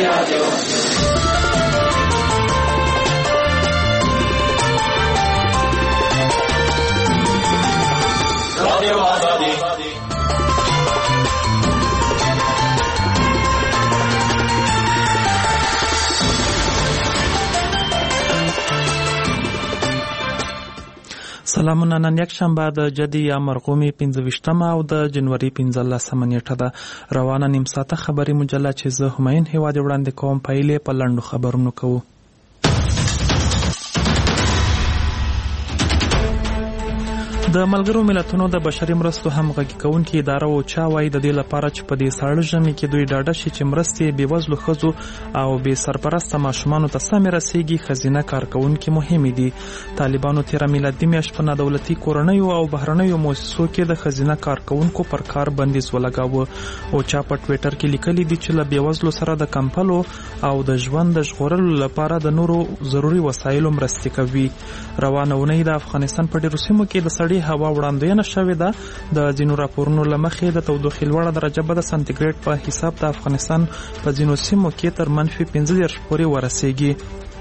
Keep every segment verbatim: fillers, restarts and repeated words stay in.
رادیو رادیو آزادی. سلامونه. نن یک شنبه د جدي یا مرغومي پنځه ویشتمه او د جنوري پنځلسمه نیټه ده. روانه نیم ساعته خبري مجله چې زه همایون هیواد وړاندې کوم. پایلې په لنډو خبرونو کوو. د ملګرو ملتونو د بشري مرستو همغږي کوونکې اداره اوچا وایي د دې لپاره چې په دې ساړه ژمي کې دوی ډاډه شي چې مرستې بېوزلو ښځو او بې سرپرسته ماشومانو ته سمې رسیږي، ښځینه کارکوونکې مهمې دي. طالبانو تېره میلادي میاشت په نادولتي کورنیو او بهرنیو مؤسسو کې د ښځینه کارکوونکو پر کار بندیز ولګاوه. اوچا په ټویټر کې لیکلي دي چې له بېوزلو سره د کمپلو او د ژوند د ژغورلو لپاره د نورو ضروري وسایلو مرستې کوي. روانه اونۍ د افغانستان په ډېرو سیمو کې د سړې هوا وړاندوینه شوې ده. د ځینو راپورونو له مخې د تودوخې لوړه درجه به د سانتیګریډ په حساب د افغانستان په ځینو سیمو کې تر منفي پنځه دېرش پورې ورسیږي.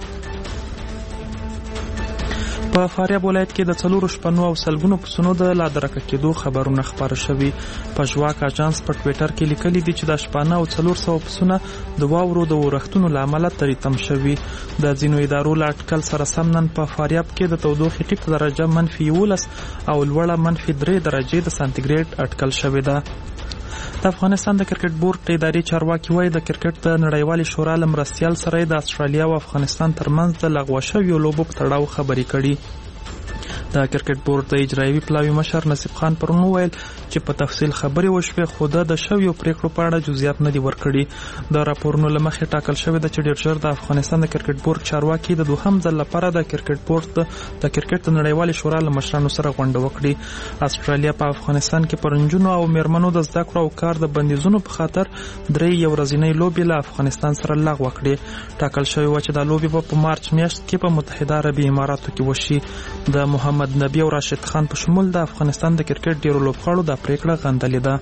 په فاریاب ولایت کې د څلورو شپنو او سلګونو پسونو د لادرکه کېدو خبرونه خپاره شوي. په ژواک اژانس په ټویټر کې لیکلي دي چې د شپانه او څلور سوه پسونه د واورو د اورښتونو له امله تریتم شوي. د ځینو ادارو له اټکل سره سم نن په فاریاب کې د تودوخې ټیټه درجه منفي یولس او لوړه منفي درې درجې د سانتیګریډ اټکل شوې ده. د افغانستان د کرکټ بورډ اداري چارواکي وایي د کرکټ د نړیوالې شورا له مرستیال سره د استرالیا او افغانستان ترمنځ د لغوه شویو لوبو په تړاو خبرې کړي. د کرکټ بورډ د اجرایوي پلاوي مشر نصیب خان پرون وویل چې په تفصیل خبرې وشوې، خو د شویو پریکړو په اړه جزئیات نه دي ورکړي. د راپورونو له مخې ټاکل شوې ده چې ډېر ژر د افغانستان د کرکټ بورډ چارواکي د دوهم ځل لپاره د کرکټ بورډ د کرکټ د نړیوالې شورا له مشرانو سره غونډه وکړي. استرالیا په افغانستان کې پر نجونو او میرمنو د زده کړو او کار د بندیزونو په خاطر درې یو ورځنۍ لوبې له افغانستان سره لغوه کړې. ټاکل شوې وه چې دا لوبې به په مارچ میاشت کې په متحده عربي اماراتو کې وشي. د محمد نبی او راشد خان په شمول د افغانستان د کرکټ ډیرو لوبغاړو دا پریکړه غندلې ده.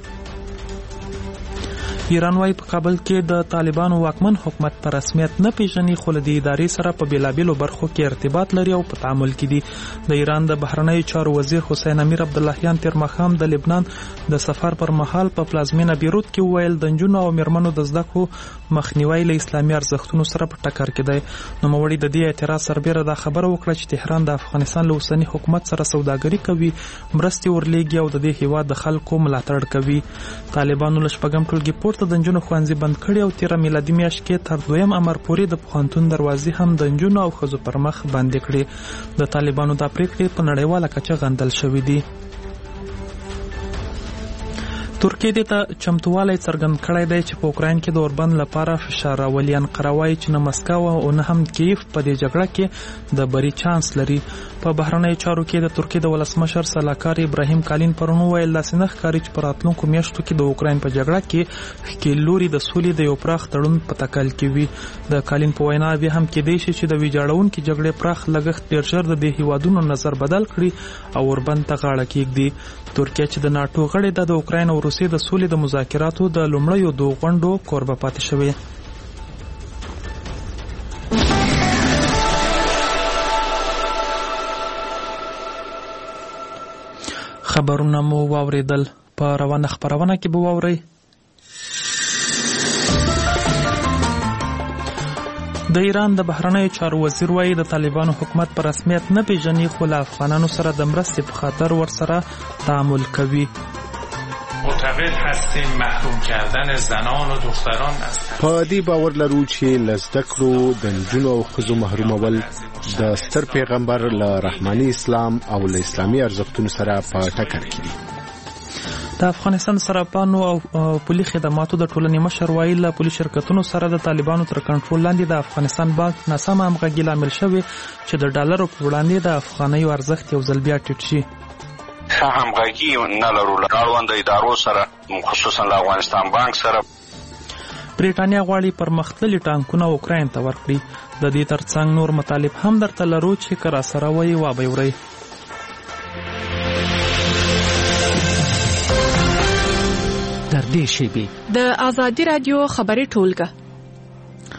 ایران وايي په کابل کې د طالبانو واکمن حکومت په رسمیت نه پیژني، خو له دې ادارې سره په بیلابیلو برخو کې ارتباط لري او په تعامل کې دي. د ایران د بهرنیو چارو وزیر حسین امیر عبداللهیان تیر ماښام د لبنان د سفر پر مهال په پلازمینه بیروت کې وویل د نجونو او میرمنو د زده کړو مخنیوی له اسلامي ارزښتونو سره په ټکر کې دی. نوموړي د دې اعتراض سربیره دا خبره وکړه چې تهران د افغانستان له اوسني حکومت سره سوداګري کوي، مرستې ورلیږي او د دې هیواد د خلکو ملاتړ کوي. طالبانو له شپږم ټولګي پورته د نجونو ښوونځي بند کړي او تیره میلادي میاشت کې تر دویم امر پورې د پوهنتون دروازې هم د نجونو او ښځو پر مخ بندې کړي. د طالبانو دا پریکړې په نړیواله کچه غندل شوې دي. ترکیه دې ته چمتووالی څرګند کړی دی چې په اوکراین کې د اوربند لپاره فشار راولي. انقره وایي چې نه مسکو او نه هم کیف په دې جګړه کې د بری چانس لري. په بهرنیو چارو کې د ترکیه د ولسمشر سلاکار ابراهیم کالین پرون وویل داسې نه ښکاري چې په راتلونکو میاشتو کې د اوکراین په جګړه کې ښکیل لوري د سولې د یو پراخ تړون په تکل کې وي. د کالین په وینا بیا هم کېدای شي چې د ویجاړونکې جګړې پراخ لګښت ډېر ژر د دې هیوادونو نظر بدل کړي او اوربند ته غاړه کېږدي. ترکیه چې د ناټو غړې ده د اوکراین او روسیې د سولې د مذاکراتو د لومړیو دوه غونډو کوربه پاتې شوې. خبرونه مو واوریدل. په روانه خبرونه کې به واورئ د ایران د بهرنیو چارو وزیر وایي د طالبانو حکومت په رسمیت نه پیژني، خو له افغانانو سره د مرستې په خاطر ورسره تعامل کوي. معتقد هستیم محروم کردن زنان و دختران از په دې باور لرو چې له زده کړو د نجونو او ښځو محرومول د ستر پیغمبر له رحماني اسلام او له اسلامي ارزښتونو سره په ټکر کې دي. د افغانستان صرافانو او پولي خدماتو د ټولنې مشر وایي له پولي شرکتونو سره د طالبانو تر کنټرول لاندې د افغانستان بانک ناسمه همغږي لامل شوې چې د ډالرو په وړاندې د افغانیو ارزښت یو ځل بیا ټیټ شي. ښه همغږي نه لرو له اړوندو ادارو سره، خصوصا له افغانستان بانک سره. بریټانیا غواړي پرمختللي ټانکونه اوکراین ته ورکړي. د دې ترڅنګ نور مطالب هم درته لرو چې که راسره وایي وابه اورئ. در دې شیبې د ازادي رادیو خبري ټولګه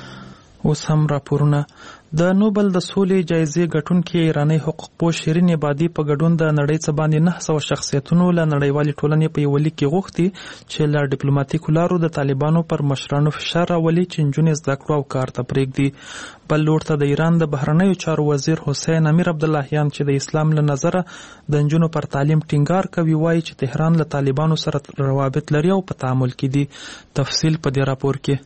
اوس هم راپورونه. د نوبل د سولې جایزې ګټونکې ایراني حقوقپوه شیرین عبادي په ګډون د نړۍ څخه باندې نه سوه شخصیتونو له نړیوالې ټولنې په یوه لیک کې غوښتي چې له ډیپلوماټیکو لارو د طالبانو پر مشرانو فشار راولي چې نجونې زده کړو او کار ته پرېږدي. بل لور ته د ایران د بهرنیو چارو وزیر حسین امیر عبداللهیان چې د اسلام له نظره د نجونو پر تعلیم ټینګار کوي وایي چې تهران له طالبانو سره روابط لري او په تعامل کې دي. تفصیل په دې راپور کې.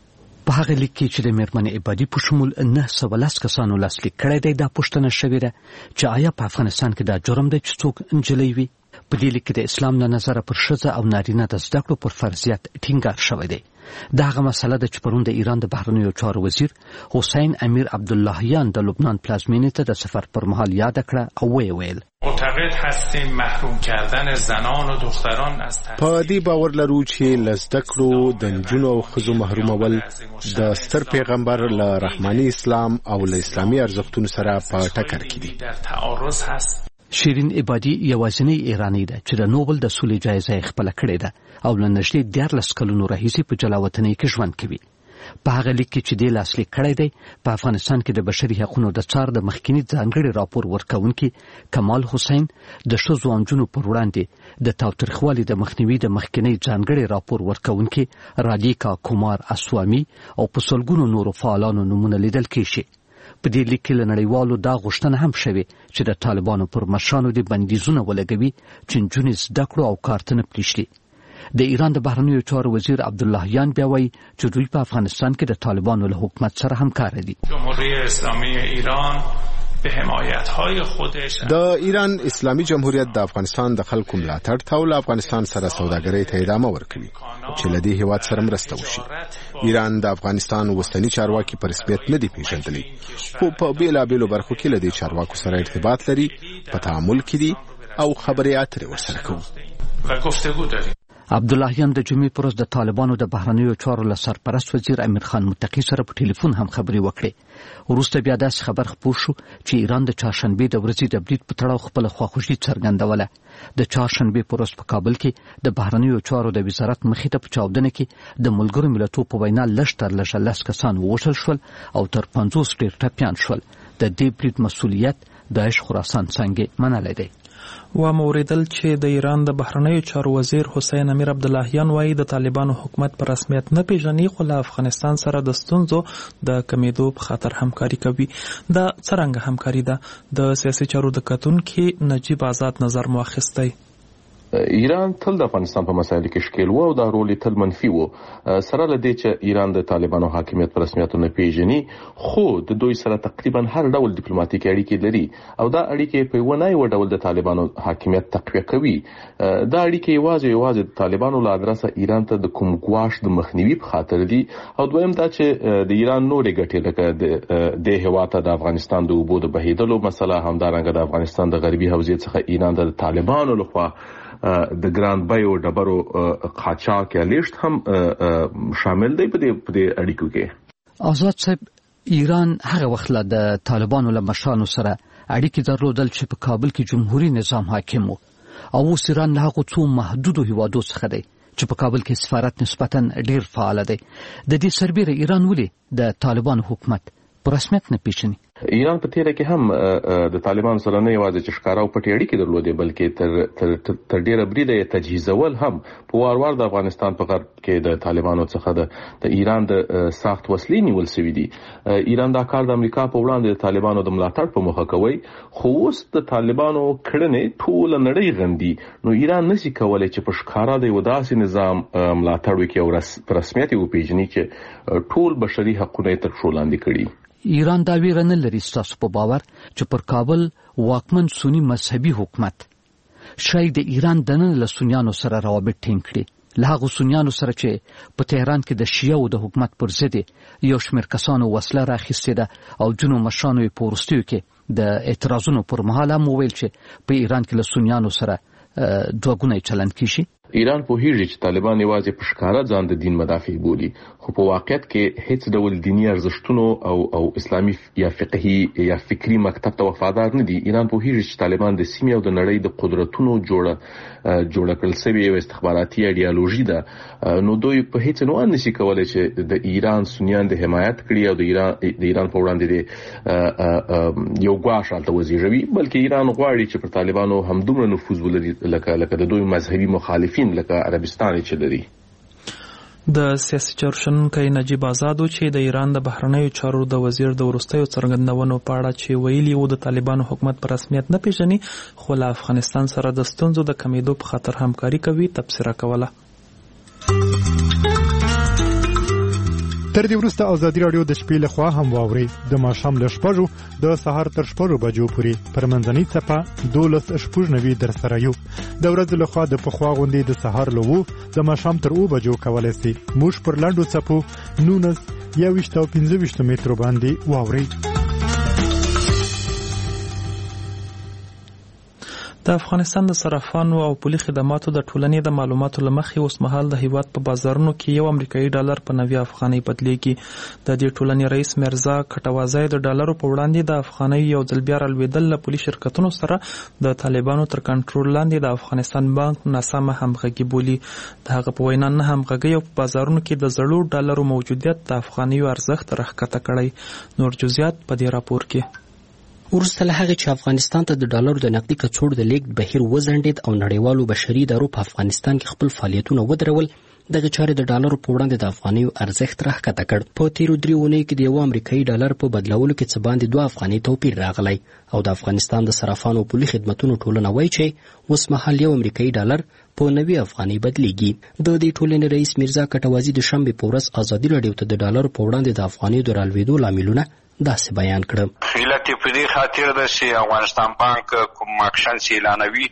په هغه لیک کې چې د میرمنې عبادي په شمول نه سوه لس کسانو لاسلیک کړی دی دا پوښتنه شوې ده چې آیا په افغانستان کې دا جرم دی چې څوک نجلۍ وي. په دې لیک کې د اسلام له نظره پر ښځه او نارینه د زده کړو پر فرضیت ټینګار شوی دی. دا هغه مسله ده چې پرون د ایران د بهرنیو چارو وزیر حسین امیر عبداللهیان د لبنان پلازمینې ته د سفر پر مهال یاد کړه او ویې ویل معتقد هستیم محروم کردن زنان و دختران از په دې باور لرو چې له زده کړو د نجونو او ښځو محرومول د ستر پیغمبر له رحماني اسلام او له اسلامي ارزښتونو سره په ټکر کې دي. در تعارض هست. شیرین عبادي یوازینی ایرانی ده چې د نوبل د سولې جایزه یې خپله کړې ده او له نږدې دیارلس کلونو راهیسې په جلاوطنۍ کې ژوند کوي. په هغه لیک کې چې دې لاسلیک کړی دی په افغانستان کې د بشري حقوقو د څار د مخکینی ځانګړي راپور ورکوونکي کمال حسین د ښځو او نجونو پر وړاندې د تاوتریخوالي د مخنیوي د مخکینی ځانګړي راپور ورکوونکي رادیکا کومار اسوامی او په سلګونو نورو فعالانو نومونه لیدل کېږي. په دې لیک کې له نړیوالو دا غوښتنه هم شوې چې د طالبانو پر مشرانو د بندیزونه ولګوي چې نجونې زده کړو او کار ته نه پرېږدي. د ایران د بهرنیو چارو وزیر عبداللهیان بیا وایي چې دوی په افغانستان کې د طالبانو له حکومت سره همکار دي. جمهوری اسلامی ایران به حمایت‌های خودش د ایران اسلامي جمهوریت د افغانستان د خلکو ملاتړ ته او افغانستان سره سوداګرۍ ته ادامه ورکوي چې له دې هیواد سره مرسته وشي. ایران د افغانستان وسطني چارواکي په رسمیت نه دي پیژندلي خو په بیلابیلو برخو کې له دې چارواکو سره ارتباط لري، په تعامل کې دي او خبرې اترې ورسره کوي و گفتگو داریم. عبداللهیان د جمعې پر ورځ د طالبانو د بهرنیو چارو له سرپرست وزیر امیر خان متقي سره په ټلیفون هم خبرې وکړې. وروسته بیا داسې خبر خپور شو چې ایران د چهارشنبې د ورځې د برید په تړاو خپله خواخوږي څرګندوله. د چهارشنبې پر ورځ په کابل کې د بهرنیو چارو د وزارت مخې ته په چاودنه کې د ملګرو ملتونو په وینا لږ تر لږه لس کسان ووژل شول او تر پنځوس ډېر ټپیان شول. د دې برید مسؤلیت داعش خراسان څنګه منلی دی. و موریدل چې د ایران د بهرنیو چارو وزیر حسین امیر عبداللهیان وایي د طالبانو حکومت پر رسمیت نه پیژني خو له افغانستان سره د ستونزو د کمیدو په خاطر همکاري کوي. دا څرنګه همکاري ده؟ د سیاسي چارو د کتونکي نجیب آزاد نظر مو اخیستی. ایران تل د افغانستان په مسایلو کې ښکیل و او دا رول یې تل منفي و. سره له دې چې ایران د طالبانو حاکمیت په رسمیت نه پیژني خو د دوی سره تقریبا هر ډول ډیپلوماټیک اړیکې لري او دا اړیکې په یوه نه یوه ډول د طالبانو حاکمیت تقویه کوي. دا اړیکې یوازې یوازې د طالبانو له ادرسه ایران ته د کوم ګواښ د مخنیوي په خاطر دي او دویم دا چې د ایران نورې ګټې لکه د هېواد ته د افغانستان د اوبو د بهیدلو مسله، همدارنګه د افغانستان د غربي حوزې څخه ایران د طالبانو لخوا د ګران بیو ډبرو قاچاق یا لیشت هم شامل دی په دې اړیکو کې. آزاد صاحب، ایران هغه وخت له د طالبانو له مشرانو سره اړیکې درلودل چې په کابل کې جمهوریت نظام حاکم و او اوس ایران له هغو څو محدودو هیوادو څخه دی چې په کابل کې سفارت نسبتا ډیر فعال دی. د دې سربیره ایران ولې د طالبانو حکومت په رسمیت نه پیژني؟ ایران په تیره کې هم د طالبانو سره نه یوازې چې ښکاره او پټې اړیکې درلودې بلکې تر تر تر ډیره بریده یې تجهیزول هم په وار وار د افغانستان په غرب کې د طالبانو څخه د د ایران د ساخت وسلې نیول شوي دي. ایران دا کار د امریکا په وړاندې د طالبانو د ملاتړ په موخه کوي خو اوس د طالبانو کړنې ټوله نړۍ غندي نو ایران نشي کولی چې په ښکاره د یو داسې نظام ملاتړ وکړي او په رسمیت یې وپیژني چې ټول بشري حقونه یې تر پښو لاندې کړي. ایران دا ویره نه لري ستاسو په باور چې پر کابل واکمن سنی مذهبي حکومت شاید د ایران دننه له سنیانو سره روابط ټینګ کړي، له هغو سنیانو سره چې په تهران کې د شیعو د حکومت پر ضد یو شمېر کسانو وسله راخیستې ده او ځینو مشرانو یې په وروستیو کې د اعتراضونو پر مهال هم وویل چې په ایران کې له سنیانو سره دوه ګونی چلند کیږي. ایران په هیڅ چې طالبان یوازې په ښکارا ځان د دین مدافع بولي، خو په واقعیت کې هیڅ ډول دینی ارزښتونو او او اسلامي یا فقهي یا فکری مکتب ته وفادار نه دي. ایران په هیڅ چې طالبان د سیمې او د نړۍ د قدرتونو جوړه جوړه کړل سوي یو استخباراتي ایډیالوژي ده، نو دوی په هیڅ نه نشي کولای چې د ایران سنیان د حمایت کړي او د ایران د ایران په وړاندې د یو ګواښ حالت وزیږوي، بلکې ایران غواړي چې پر طالبانو هم دومره نفوذ ولري لکه لکه د دوی مذهبي مخالفین لکه عربستان چې لري. د سیاسي چارو شنونکی نجیب آزادو چې د ایران د بهرنیو چارو د وزیر د وروستیو څرګندونو په اړه چې ویلي وو د طالبانو حکومت په رسمیت نه پیژني خو له افغانستان سره د ستونزو د کمیدو په خاطر همکاري کوي تبصره کوله. تر دې وروسته ازادي راډیو د شپې لخوا هم واوري د ماښام له شپږو د سهار تر شپږو بجو پورې پر منځنۍ څپه دولس شپږ نوي در سره یو. د ورځې لخوا د پخوا غونډې د سهار له وو د ماښام تر اوه بجو کولی سي موږ پر لنډو څپو نولس یوویشت او پنځه ویشت مترو باندې واوري. د افغانستان د صرافانو او پولي خدماتو د ټولنې د معلوماتو له مخې اوس مهال د هیواد په بازارونو کې یو امریکایي ډالر په نوي افغانۍ بدلیږي. د دې ټولنې رئیس مرزا کټوازی د ډالرو په وړاندې د افغانۍ یو ځل بیا رالوېدل له پولي شرکتونو سره د طالبانو تر کنټرول لاندې د افغانستان بانک ناسمه همغږي بولي. د هغه په وینا نه همغږي او په بازارونو کې د زړو ډالرو موجودیت د افغانیو ارزښت راښکته کړی. نور جزئیات په دې راپور کې. وروسته له هغې چې افغانستان ته د ډالرو د نقدي کڅوړو د لیږد بهیر وځنډېد او نړیوالو بشري ادارو په افغانستان کې خپل فعالیتونه ودرول، دغه چارې د ډالرو په وړاندې د افغانیو ارزښت راښکته کړ. په تیرو درې اونیو کې د یو امریکایي ډالر په بدلولو کې څه باندې دوه افغانۍ توپیر راغلی او د افغانستان د صرافانو او پولي خدمتونو ټولنه وایي چې اوس مهال یو امریکایي ډالر په نوي افغانۍ بدلیږي. د دې ټولنې رئیس مرزا کټوازی د شنبې په ورځ ازادي راډیو ته د ډالرو په وړاندې د افغانیو د رالوېدو لاملونه داسې بیان کړم. علت په دې خاطر ده چې افغانستان بانک کوم اکشن چې اعلانوي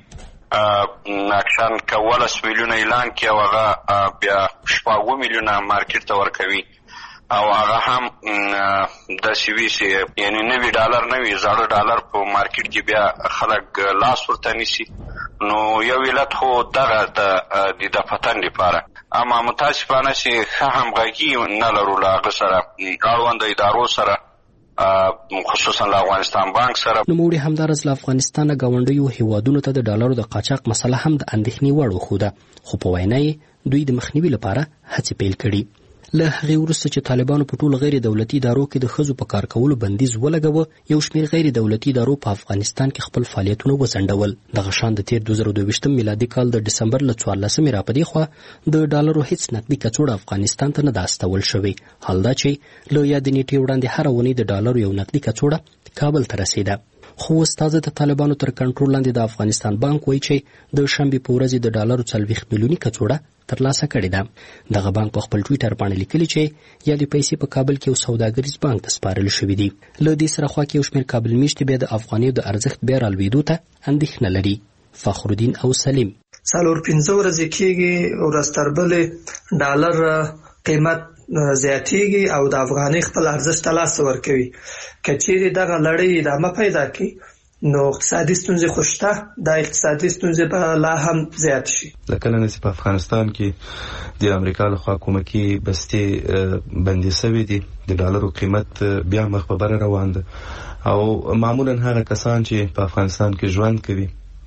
اکشن کولس میلیونه اعلان کوي او هغه بیا شپږ میلیونه مارکیټ ته ورکوي او هغه هم د سیوي چې یعنی نوي ډالر نوي زاړه ډالر په مارکیټ کې بیا خلک لاس ورته نیسي. نو یو علت خو دغه د د فتن لپاره اما متاسفانه چې ښه همغږي نه لرو له هغه سره اړوند ادارو سره خصوصا له افغانستان بانک سره. نوموړي همدارس له افغانستان غونډیو هیوادونو ته د ډالرو د قاچاق مسله هم د اندېښنې وړ وښوده، خو په وینا یې دوی د مخنیوي لپاره هڅې پیل کړي. له هغې وروسته چې طالبانو په ټولو غیر دولتي ادارو کې د ښځو په کار کولو بندیز ولګوه، یو شمېر غیر دولتي ادارو په افغانستان کې خپل فعالیتونه وځنډول. دغه شان د تیر دوه زره دوه ویشتم میلادي کال د ډسمبر له څوارلسمې راپدې خوا د ډالرو هیڅ نقدي کڅوړه افغانستان ته نه ده استول شوې. حال دا چې له یادې نیټې وړاندې هره اونۍ د ډالرو یو نقدي کڅوړه کابل ته رسېده. خو استاد د طالبانو تر کنټرول لاندې د افغانستان بانک وایي چې د شنبې په ورځ د ډالرو څلوېښت میلیوني کڅوړه ترلاسه کړې ده. دغه بانک په خپل ټویټر باندې لیکلي چې یادې پیسې په کابل کې یو سوداګریز بانک ته سپارل شوي دي. له دې سره خوا کې یو شمېر کابل میشتې بیا د افغانیو د ارزښت بیا رالوېدو ته اندېښنه لري. فخرالدین او سلیم څلور پنځه ورځې کېږي ورځ تر بلې ډالر قیمت زیاتېږي او د افغانۍ خپل ارزښت ته لاس ورکوي. که چیرې دغه لړۍ ادامه پیدا کړي نو اقتصادي ستونزې خو شته، دا اقتصادي ستونزې به لا هم زیات شي. له کله نه چې په افغانستان کې د امریکا لخوا کومکي بستې بندي سوي دي، د ډالرو قیمت بیا مخ په بره روان ده او معمولا هغه کسان چې په افغانستان کې ژوند کوي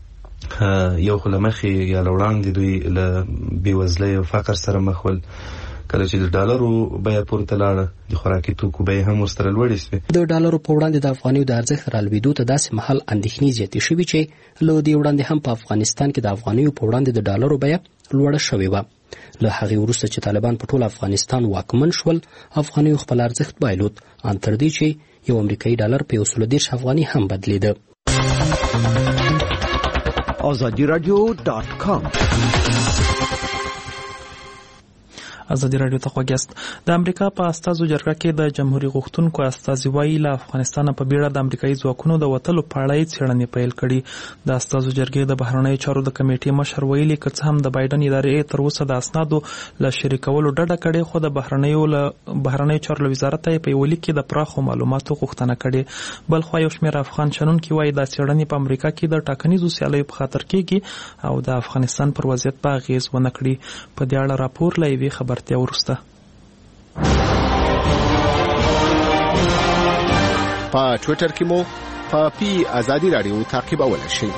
یو خو له مخې یا له وړاندې دوی له بېوزلۍ او فقر سره مخ ول. کله چې د ډالرو بیه پورته لاړه د خوراکي توکو بیې هم ورسره لوړې شوې. د ډالرو په وړاندې د افغانیو د ارزښت رالوېدو ته داسې مهال اندېښنې زیاتې شوې چې له دې وړاندې هم په افغانستان کې د افغانیو په وړاندې د ډالرو بیه لوړه شوې وه. له هغې وروسته چې طالبان په ټول افغانستان واکمن شول، افغانیو خپل ارزښت بایلود، ان تر دې چې یو امریکایي ډالر په یو سل دېرش افغاني هم بدلېده. آزادی رادیو ډاټ کام ازادي راډیو ته خوښیاست. د امریکا په استازو جرګه کې د جمهوریت غوښتونکو استازي وایي له افغانستان په بیړه د امریکایي ځواکونو د وتلو په اړه څېړنې پیل کړي. د استازو جرګې د بهرنیو چارو د کمیټې مشر ویلي که څه هم د بایدن ادارې تر اوسه د اسنادو له شریکولو ډډه کړې، خو د بهرنیو له بهرنیو چارو وزارت یې په یو لیک کې د پراخو معلوماتو غوښتنه کړې. بل خو یو شمېر افغان شنونکي وایي دا څېړنې په امریکا کې د ټاکنیزو سیالیو په خاطر کېږي او د افغانستان پر وضعیت په اغېز ونه کړي. په دې اړه راپور له یوې خبرتیا وروسته. په ټویټر کې مو په پی ازادي رادیو تعقیبولای شئ.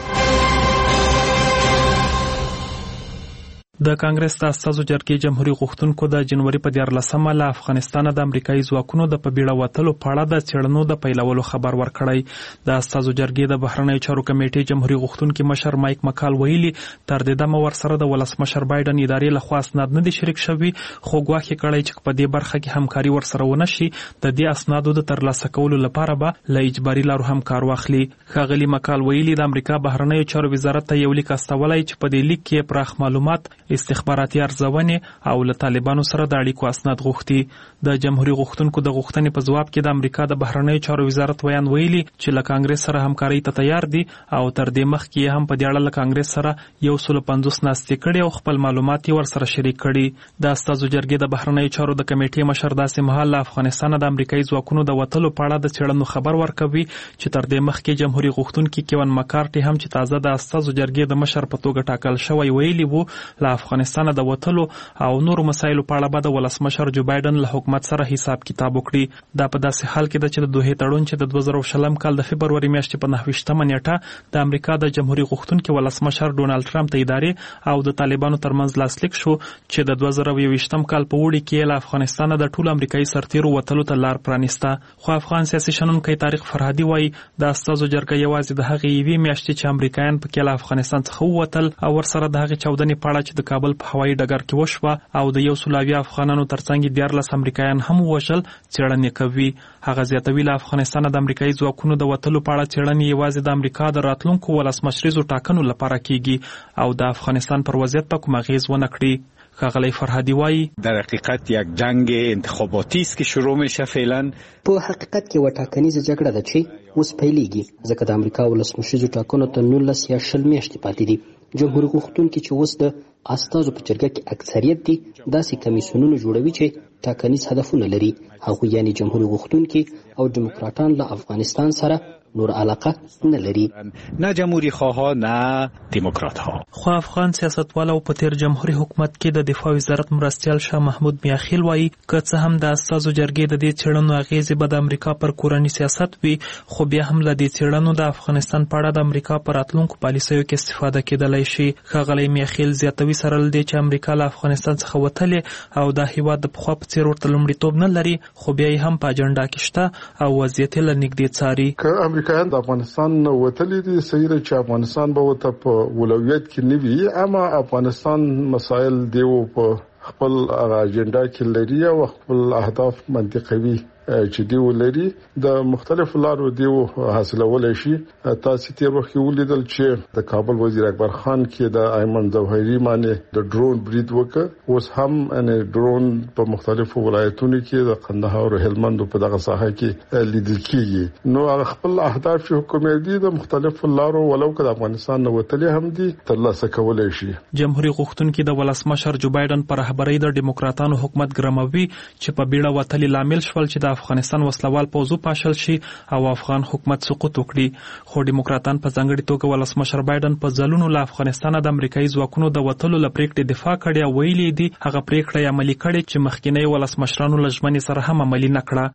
د کانګرس د استازو جرګې جمهوریت غوښتونکو د جنوري په دیارلسمه له افغانستان د امریکایي ځواکونو د په بیړه وتلو په اړه د څېړنو د پیلولو خبر ورکړی. د استازو جرګې د بهرنیو چارو کمیټې جمهوریت غوښتونکي مشر مایک مکال ویلي تر دې دمه ورسره د ولسمشر بایدن ادارې لخوا اسناد نه دي شریک شوي، خو ګواښ کړی چې په دې برخه کې همکاري ورسره ونه شي د دې اسنادو د ترلاسه کولو لپاره به له اجباري لارو هم کار واخلي. ښاغلي مکال ویلي د امریکا بهرنیو چارو وزارت ته یو لیک استولی چې په دې لیک کې پراخ معلومات، استخباراتي ارزونې او له طالبانو سره د اړیکو اسناد غوښتي. د جمهوریت غوښتونکو د غوښتنې په ځواب کې د امریکا د بهرنیو چارو وزارت ویان ویلي چې له کانګرس سره همکاري ته تیار دي او تر دې مخکې هم په دې اړه له کانګرس سره یو سل پنځوس ناستې کړي او خپل معلومات یې ورسره شریک کړي. د استازو جرګې د بهرنیو چارو د کمیټې مشر داسې مهال له افغانستان د امریکایي ځواکونو د وتلو په اړه د څېړنو خبر ورکوي چې تر دې مخکې جمهوریت غوښتونکي کیون مکارټي هم چې تازه د استازو جرګې د مشر په توګه ټاکل شوی ویلي وو له افغانستان د وتلو او نورو مسایلو په اړه به د ولسمشر جو بایدن له حکومت سره حساب کتاب وکړي. دا په داسې حال کې ده چې د دوحې تړون چې د دوه زره شلم کال د فبروري میاشتې په نهه ویشتمه نیټه د امریکا د جمهوریت غوښتونکي ولسمشر ډونالډ ټرمپ ته ادارې او د طالبانو ترمنځ لاسلیک شو چې د دوه زره یوویشتم کال په اوړي کې له افغانستانه د ټولو امریکایي سرتیرو وتلو ته لار پرانیسته. خو افغان سیاسي شنونکی طارق فرهادي وایي د استازو جرګه یوازې د هغې یوې میاشتې چې امریکایان پکې له افغانستان څخه ووتل او ورسره د هغې چاودنې په اړه چې د کابل په هوایي ډګر کې وشوه او د یو سل اویا افغانانو ترڅنګ دیارلس امریکایان هم ووژل څېړنې کوي. هغه زیاتوي له افغانستانه د امریکایي ځواکونو د وتلو په اړه څېړنې یوازې د امریکا د راتلونکو ولسمشریزو ټاکنو لپاره کیږي او د افغانستان پر وضعیت په کوم اغېز ونه کړي. ښاغلی فرهادي وایي در حقیقت یک جنگ انتخاباتی است که شروع میشه. فعلا په حقیقت کې یوه ټاکنیزه جګړه ده چې اوس پیلېږي ځکه د امریکا ولسمشریزو ټاکنو ته نولس یا شل میاشتې پاتې دي. جمهوریت غوښتونکي چې اوس د استازو په جرګه کې اکثریت دي داسې کمیسیونونه جوړوي چې ټاکنیز هدفونه لري. هغوی یعنی جمهوریت غوښتونکي او ډیموکراټان له افغانستان سره نور علاقه نه لري، نه جمهوری خواه نه دموکرات ها. خو افغان سیاستوال او په تیر جمهوریت حکومت کې د دفاع وزارت مرستیال شاه محمود میاخیل وایي که څه هم د استازو جرګې د دې څېړنو اغېزې به د امریکا پر کورني سیاست وي، خو بیا هم له دې څېړنو د افغانستان په اړه د امریکا پر راتلونکو پالیسیو کې استفاده کېدلی شي. ښاغلی میاخیل زیاتوي سره له دې چې امریکا له افغانستان څخه وتلې او دا هیواد د پخوا په څېر ورته لومړیتوب نه لري، خو بیا یې هم په اجنډا کې شته او وضعیت یې له نږدې څاري. امریکایان د افغانستان نه وتلي دي، صحیح ده چې افغانستان به ورته په اولویت کې نه وي، اما افغانستان مسایل دیو په خپل اجنډا کې لري او خپل اهداف منطقوي چې دیو لري د مختلفو لارو دیو حاصلولای شي. تاسو تیر وخت ولیدل چې د کابل وزیر اکبر خان کې د ایمن ظواهری باندې د ډرون برید وکړ. اوس هم ان ډرون په مختلفو ولایتونو کې د قندهار او هلمند په دغه ساحه کې لیدل کیږي. نو خپل اهداف چې حکومت دی د مختلفو لارو ولو که د افغانستان نه وتلې هم دي ترلاسه کولای شي. جمهوریت غوښتونکي د ولسمشر جو بایدن پر رهبرۍ د ډیموکراتانو حکومت ګرموي چې په بیړه وتلې لامل شول چې د افغانستان وسلوال پوځو پاشل شي او افغان حکومت سقوط وکړي. خو ډیموکراتان په ځانګړي توګه ولسمشر بایدن په ځلونو له افغانستان د امریکایي ځواکونو د وتلو له پریکړې دفاع کړې او ویلي دي هغه پریکړه عملي کړې چې مخکینی ولسمشرانو له ژمنې سره هم عملي نه کړه.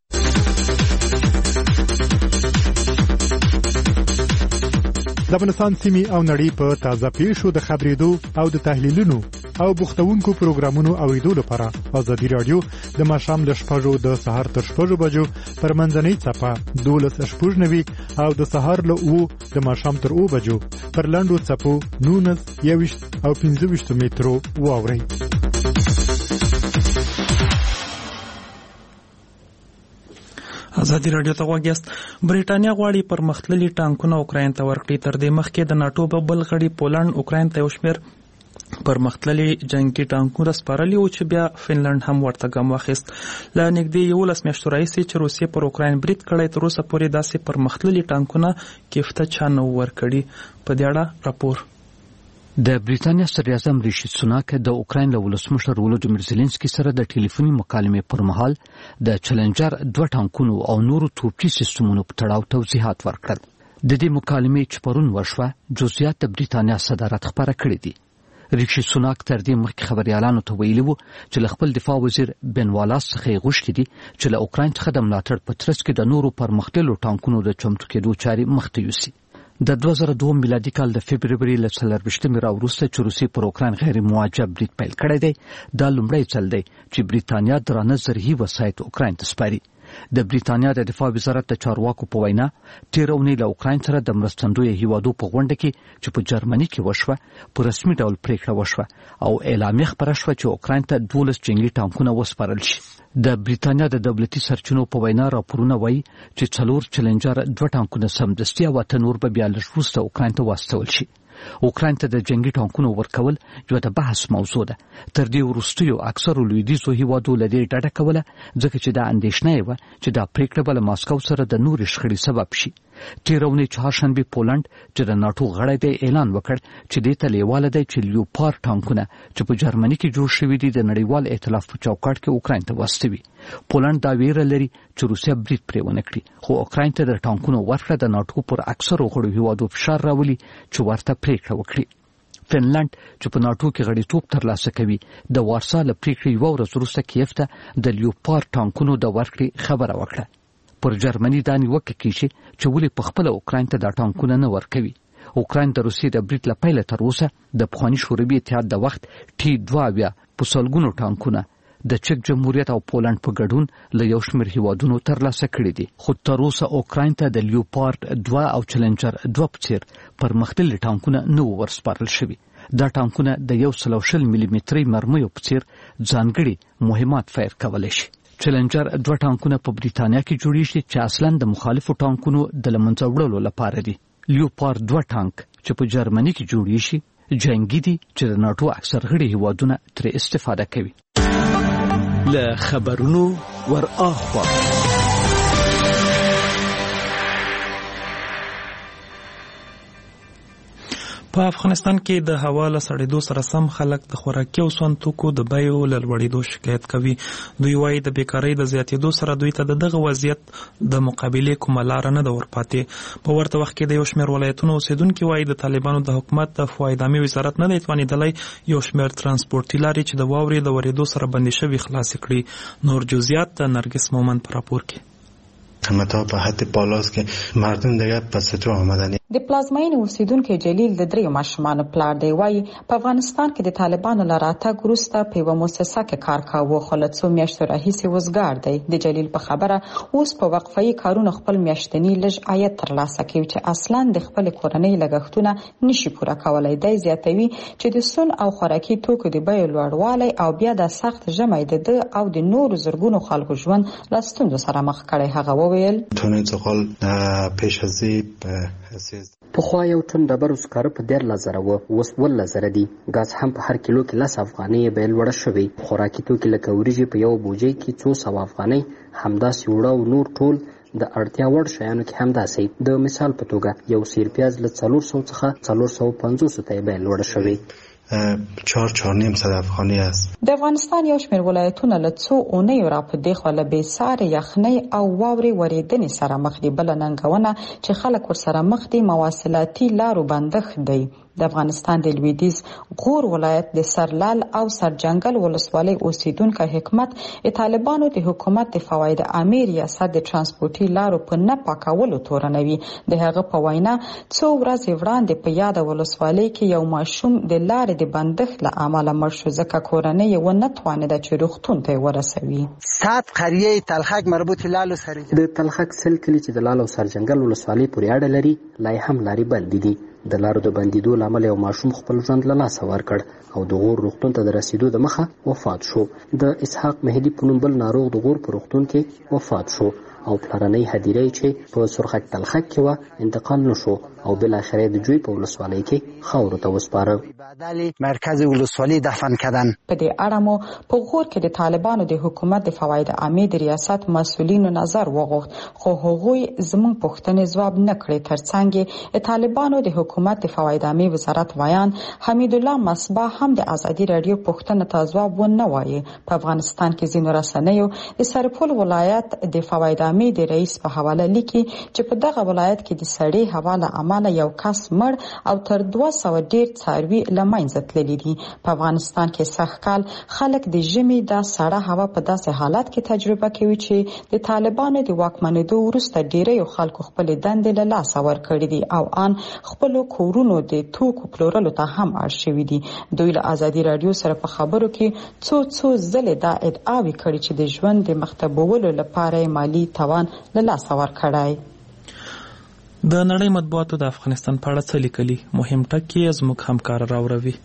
د افغانستان سیمې او نړۍ په تازه پیښو د خبرېدو او د تحلیلونو او بوختونکو پروګرامونو اوریدو لپاره ازادي رادیو د ماښام له شپږو د سهار تر شپږو بجو پر منځنۍ څپه دولس شپږ نوي او د سهار له اوو د ماښام تر اوو بجو پر لنډو څپو نولس یوویشت او پنځه ویشت مترو واورئ. ازادي رادیو ته غوږیاست. برېټانیا غواړي پرمختللي ټانکونه اوکراین ته ورکړي. تر دې مخکې د ناټو په بل غړي پولند اوکراین ته یو شمېر پرمختللي جنگي ټانکونه سپارلي و چې بیا فنلند هم ورته ګام واخیست. له نږدې یولس میاشتو راهیسې چې روسیې پر اوکراین برید کړی تر اوسه پورې داسې پرمختللي ټانکونه کیف ته چا نه ورکړي. په دې اړه راپور. د بریتانیا صدراعظم ریشي سوناک د اوکراین له ولسمشر ولودیمیر زيلنسکي سره د ټلیفوني مکالمې پر مهال د چلنجر دوه ټانکونو او نورو توپچي سیستمونو په تړاو توضیحات ورکړل. د دې مکالمې چې پرون وشوه جزئیات د بریتانیا صدارت خبره کړې دي. ریشي سوناک تر دې مخکې خبريالانو ته ویلي وو چې له خپل دفاع وزیر بن والاس څخه غوښتي دي چې له اوکراین څخه د ملاتړ په ترڅ کې د نورو پرمختللو ټانکونو د چمتو کېدو چارې مخته یوسي. د دوه زره دوه میلادي کال د فبرवरी له څلرویشتمې راوروسته چې روسیې پر اوکراین غیر موجه برید پیل کړی دی دا لومړی ځل دی چې بریتانیا درانه زرهي وسایط اوکراین ته سپاري. د بریتانیا د دفاع وزارت د چارواکو په وینا تیر اونۍ له اوکراین سره د مرستندوی هیوادو په غونډه کې چې په جرمني کې وشوه په رسمي ډول پریکړه وشوه او اعلامیه خبره شوه چې اوکراین ته دولس جنگي ټانکونه وسپارل شي. د بریتانیا د دولتي سرچینو په وینا راپورونه وایي چې څلور چلنجر دوه ټانکونه سمدستي او اته نور به بیا لږ وروسته اوکراین ته واستول شي. اوکراین ته د جنگي ټانکونو ورکول یو د بحث موضوع ده. تر دې وروستیو اکثرو لویدیځو هیوادو له دې ډډه کوله ځکه چې دا اندېښنه وه چې دا پریکړه به له ماسکو سره د نورې شخړې سبب شي. تېره اونۍ چهارشنبې پولنډ چې د ناټو غړی دی اعلان وکړ چې دې ته لیواله دی چې لیوپارډ ټانکونه چې په جرمني کې جوړ شوي دي د نړیوال ائتلاف په چوکاټ کې اوکراین ته واستوي. پولنډ دا ویره لري چې روسیا برید پرې ونه کړي خو اوکراین ته د ټانکونو ورکړه د ناټو پر اکثرو غړو هیوادو فشار راولي چې ورته پریکړه وکړي. فنلند چې په ناټو کې غړیتوب ترلاسه کوي د وارسا له پریکړې یوه ورځ وروسته کیف ته د لیوپارډ ټانکونو د ورکړې خبره وکړه. پر جرمني دا نیوکه کیږي چې ولې په خپله اوکراین ته دا ټانکونه نه ورکوي. اوکراین د روسیې د برید له پیله تر اوسه د پخواني شوروي اتحاد د وخت ټي دوه اویا په سلګونو ټانکونه د چک جمهوریت او پولنډ په ګډون له یو شمېر هیوادونو ترلاسه کړي دي. خو تر اوسه اوکراین ته د لیوپارډ دوه او چلنجر دوه په څېر پرمختللي ټانکونه نه وو ورسپارل شوي. دا ټانکونه د یو سل او شل ملي متري مرمیو په څېر ځانګړي مهمات فایر کولی شي. چلنجر دوه ټانکونه په بریتانیا کې جوړیږي چې اصلاً د مخالفو ټانکونو د له منځه وړلو لپاره دي. لیوپارډ دوه ټانک چې په جرمني کې جوړیږي جنگي دي چې د ناټو اکثر غړي هیوادونه ترې استفاده کوي. له خبرونو ور اخوا په افغانستان کې د هوا له سړېدو سره سم خلک د خوراکي او سون توکو د بیو له لوړېدو شکایت کوي. دوی وایي د بیکارۍ د زیاتېدو سره دوی ته د دغه وضعیت د مقابلې کومه لاره نه ده ورپاتې. په ورته وخت کې د یو شمېر ولایتونو اوسېدونکي وایي د طالبانو د حکومت د فواید وزارت نه دی توانېدلی یو شمېر ترانسپورتي لارې چې د واورې د ورېدو سره بندې شوي خلاصې کړي. نور جزئیات د نرګس مومند په راپور کې. قیمت‌ها په حد بالاست که مردم دیگه پس تو آمدن. د پلازمین اوسیدونکو جلیل د دریو ماشومانو پلار دی وایي په افغانستان کې د طالبانو له راتګ وروسته په یوه مؤسسه کې کار کاوه خو له څو میاشتو راهیسې وزګار دی. د جلیل په خبره اوس په وقفه‌یي کارونو خپل میاشتني لږ عاید ترلاسه کوي چې اصلاً د خپل کورنۍ لګښتونه نشي پوره کولی. دی زیاتوي چې د سون او خوراکي توکو د بیو لوړوالی او بیا د سخت ژمی د ده او د نورو زرګونو خلکو ژوند له ستونزو سره مخ کړی. هغه وویل تونه انتقال پیش از پخوا یو ټن ډبرو سکاره په دیارلس زره وه اوس اوولس زره دي. ګاز هم په هر کیلو کې لس افغانۍ بیه لوړه شوې. خوراکي توکي لکه وریجې په یوه بوجۍ کې څو سوه افغانۍ همداسې اوړه او نور ټول د اړتیا وړ شیانو کې همداسې. د مثال په توګه یو سیر پیاز له څلور سوه څخه څلور سوه پنځوسو ته یې بیه لوړه شوې. چهار چهار نیم صد افغانۍ است. د افغانستان یو شمېر ولایتونه له څو اونیو را په دې خوا له بېسارې یخنۍ او واورې ورېدنې سره مخ دي. بله ننګونه چې خلک ورسره مخ دي مواصلاتي لارو بندښت دی. د افغانستان د لویدیځ غور ولایت د سرلال او سرجنګل ولسوالۍ اوسیدونکو حکمت طالبانو د حکومت د فواید عامه ریاست د ترانسپورتي لارو په نه پاکولو تورنوي. د هغه په وینا څو ورځې وړاندې په یاد ولسوالۍ کې یو ماشوم د لارې د بندښت له امله مړ شو ځکه کورنۍ یې ونه توانېده چې روغتون ته یې ورسوي. سات قریه تلخک مربوط لالو سر د تلخک سل کلی چې د لال او سرجنګل ولسوالۍ پورې اړه لري لای هم لارې بندې دي. د لارو د بندیدو له امله یو ماشوم خپل ژوند له لاسه ورکړ او د غور روغتون ته د رسیدو د مخه وفات شو. د اسحاق مهدي په نوم بل ناروغ د غور په روغتون کې وفات شو او پلرنۍ هدیره چې په سرخک تلخک کې و انتقال نشو او بل اخره د جوی په ولسوالۍ کې خاورو ته وسپاره. مرکز ولسوالی دفن کردن. په دې اړه مو په غور کې د طالبانو د حکومت د فواید عامې د ریاست مسؤلینو نظر وغوښت، خو هغوی زموږ پوښتنې ځواب نه کړې. ترڅنګ د طالبانو د حکومت د فواید عامې وزارت ویان حمید الله مصباح هم د ازادي رادیو پوښتنه ته ځواب ونه وایي. په افغانستان کې ځینو رسنیو د سرپل ولایت د فواید عامې د رئیس په حواله لیکي چې په دغه ولایت کې د سړې هوا له امله یو کس مړ او تر دوه سوه ډیر څاروي له منځه تللي دي. په افغانستان کې سږکال خلک د ژمي د سړه هوا په داسې حالت کې تجربه کوي چې د طالبانو د واکمنېدو وروسته ډیری خلکو خپل دندې له لاسه ورکړي دي او ان خپل کورونو د توکو پلورلو ته هم اړ شوي دي. دوی له ازادي رادیو سره په خبرو کې څو څو ځلې دا ادعاوې کړي چې د ژوند د مختبولو لپاره مالی توان له لاسه ورکړی. د نړۍ مطبوعاتو د افغانستان په اړه څه لیکلي؟ مهم ټکي زموږ همکار راوروي.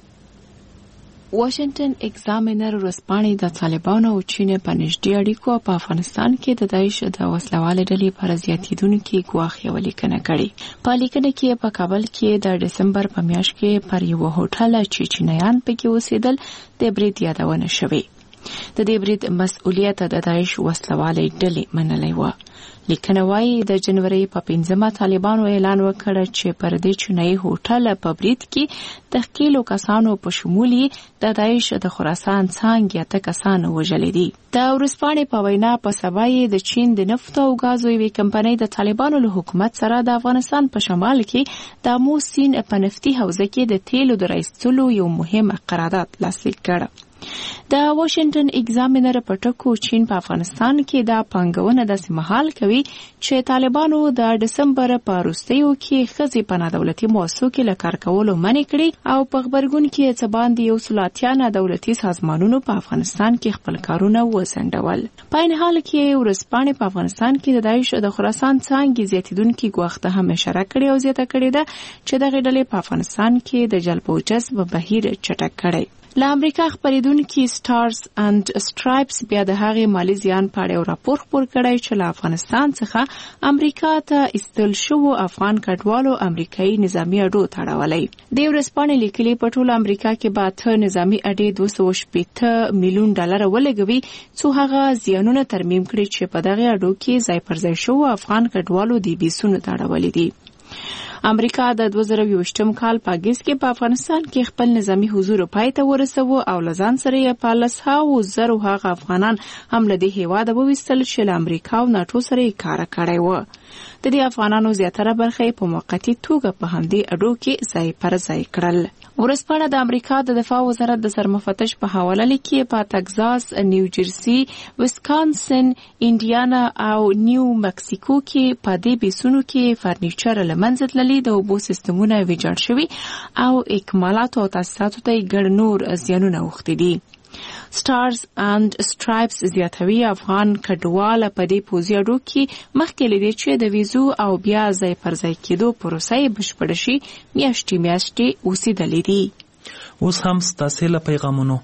واشنگټن اگزامینر ورځپاڼې د طالبانو او چین په نږدې اړیکو په افغانستان کې د داعش د وسلوالې ډلې پر زیاتېدونکي ګواښ یوه لیکنه کړې. په لیکنه کې په کابل کې د ډسمبر په میاشت کې پر یو هوټل چې چینایان پکې اوسېدل د برید یادونه شوې. د دې برید مسؤلیت د داعش وسلوالې ډلې منلی و. لیکنه وايي د جنوري په پنځمه طالبانو اعلان وکړ چې پر دې چینایي هوټل په برید کې د ښکېلو کسانو په شمول د داعش د خراسان څانګې اته کسان وژلي دي. د ورځپاڼې په وینا په سبا یې د چین د نفت او غازو یوې کمپنۍ د طالبانو له حکومت سره د افغانستان په شمال کې د امو سیند په نفتي حوزه کې د تیلو د رایستلو یو مهم قرارداد لاسلیک کړ. د واشنگټن اگزامینر په ټکو چین په افغانستان کې دا پانګونه داسې مهال کوي چې طالبانو د ډسمبر په وروستیو کې ښځې په نادولتي مؤسسو کې له کار کولو منع کړي او په غبرګون کې څه باندې یو سل اتیا نادولتي سازمانونو په افغانستان کې خپل کارونه وځنډول. په عین حال کې ورځپاڼې په افغانستان کې د داعش د خراسان څانګې زیاتېدونکي ګواښ ته هم اشاره کړې او زیاته کړې ده چې دغې ډلې په افغانستان کې د جلب او جذب بهیر چټک کړی. له امریکا خپرېدونکي سټارز اند سټرایپس بیا د هغې مالي زیان په اړه یو راپور خپور کړی چې له افغانستان څخه امریکا ته ایستل شوو افغان کډوالو امریکایي نظامي اډو تړولی. دې ورځپاڼې لیکلي په ټوله امریکا کې به اته نظامي اډې دوه سوه شپېته میلیون ډالره ولګوي څو هغه زیانونه ترمیم کړي چې په دغې اډو کې ځای پر ځای شوو افغان کډوالو د بیسونو تړولي دي. امریکا د دوه زره یوویشتم کال په اګست کې په افغانستان کې خپل نظامی حضور پای ته ورسوه او له ځان سره یې په لس هاو زرو هغه افغانان هم له دې هېواده وویستل چې له امریکا او ناټو سره یې کار کړی و. د دې افغانانو زیاتره برخه په موقتي توګه په همدې اډو کې ځای پر ځای کړل. ورځپاڼه د امریکا د دفاع وزارت د سرمفتش په حواله لیکي په تګزاس، نیو جرسي، ویسکانسن، انډیانا او نیو مکسیکو کې په دې بیسونو کې فرنیچر له منځه تللي، د اوبو سیستمونه ویجاړ شوي او اکمالاتو او تاسیساتو ته یې ګڼ نور زیانونه اوښتي دي. سټارز اند سټرایپس زیاتوي افغان کډوال په دې پوځي اډو کې مخکې له دې چې د ویزو او بیا ځای پر ځای کېدو پروسه یې بشپړه شي میاشتې میاشتې اوسېدلې دي. اوس هم ستاسې له پیغامونو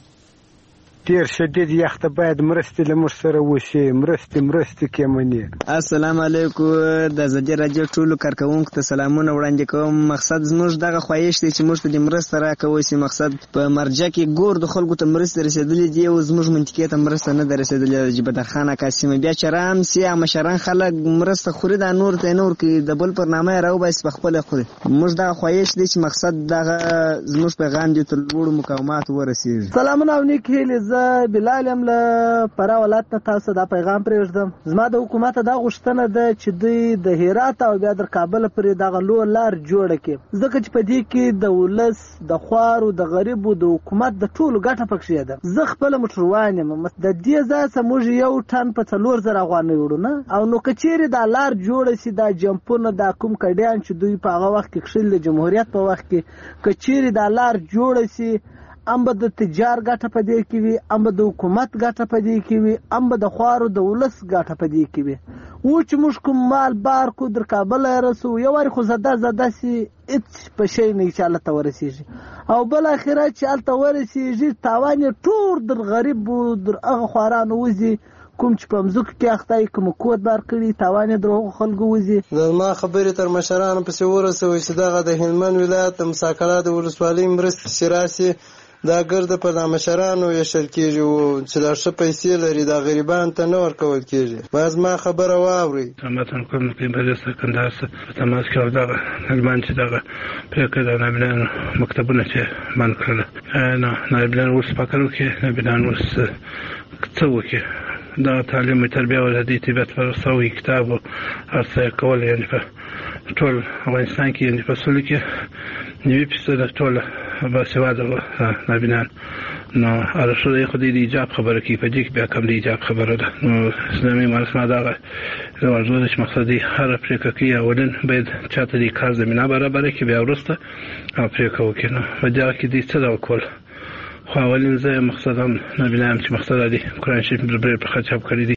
ډیر شدید یخ ته باید مرستې له موږ سره وشي، مرستې مرستې کېمنې. السلام علیکم. د ازادي راډیو ټولو کارکوونکو ته سلامونه وړاندې کوم. مقصد زموږ دغه خواهش دی چې موږ ته د مرسته راکوي شي. مقصد په مرجع کې ګور د خلکو ته مرسته رسېدلې دي او زموږ منطقې ته مرسته نه ده رسېدلې. جبدر خان قاسمي بیا چرام سي مشران خلک مرسته خوري دا نور ته نور کې د بل پر نامه راوباسي په خپل خوري. موږ دغه خواهش دی چې مقصد دغه زموږ پیغام دی تر لوړو مقامات ورسېږي. سلامونه او نیک هیلې. بلال هم له پرا ولایت ته تاسو دا پیغام پرېږدم. زما د حکومت دا غوښتنه ده چې دوی د هرات او بیا در کابل پرې دغه لویه لار جوړه کړي، ځکه چې په دې کې د ولس د خوارو د غریبو د حکومت د ټولو ګټه پکښې ده. زه خپله موټروان یم، د دې ځای څخه موږ یو ټن په څلور زره افغانۍ وړو نه، او نو که چیرې دا لار جوړه شي، دا جمپونه دا کوم کډیان چې دوی په هغه وخت کې کښلي د جمهوریت په وخت کې، که چیرې دا لار جوړه شي ام به د تجار ګټه په دې کې وي، ام به د حکومت ګټه په دې کې وي، ام به د خوارو د ولس ګټه په دې کې وي. و چې موږ کوم مال بار کو در کابل رسو یو واري خو زده زده سي هیڅ په شی نه چې الله ته ورسیږي، او بل اخره چې الله ته ورسیږي تاوان ټول در غریب در هغه خوارانو وزي کوم چې په مځکو کې اخته یې کوم قوت بار کړي تاوان یې د هغو خلکو وځي. زما خبرې تر مشرانو پسې ورسوي چې دغه د هلمند ولایت د مساکله د ولسوالۍ مرستې چې راسي دا ګرده په دا مشرانو ویشل کېږي او چې دا ښه پیسې لري دا غریبانو ته نه ورکول کېږي. باید زما خبره واورئ. متن کوم کې په دې سکندار په تماس کې دغه هلمند چې دغه پرېکړه د نابینانو مکتبونه چې بند کړل نه نابینان ورس پکړو کې نابینان ورس څه وکړي دا تعلیم تربیه او د طبیعت فرسوي کتاب او هڅه کول یعنی په ټول افغانستان کې یعنی په سولې کې نیوي فیصد ټول باسواده نابینان نو ارشد خو دې ایجاب خبره کوي په دې کې بیا کوم دې ایجاب خبره ده. نو اسلامي مرسمه دا ورزش مقصدی هر افریقا کې اولن باید چاته دې کار زمينه برابر کړي بیا ورسته افریقا وکړي. نو په دې کې دې څه دا وکول خو اولین ځای مقصد هم نبیلام چې مقصد دی قرآن شریف بربر په خچاب کړی دی